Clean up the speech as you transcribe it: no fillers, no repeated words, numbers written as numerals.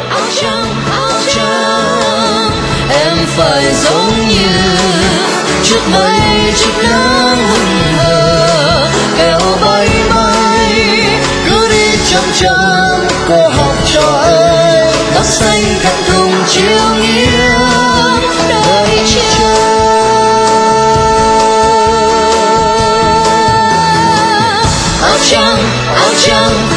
áo trắng em phải giống như chiếc mây chiếc nắng hừng hờ kéo bay bay cứ đi chậm chậm cô học trò ơi tóc xanh cạnh thùng chiều nghiêng đợi chờ áo trắng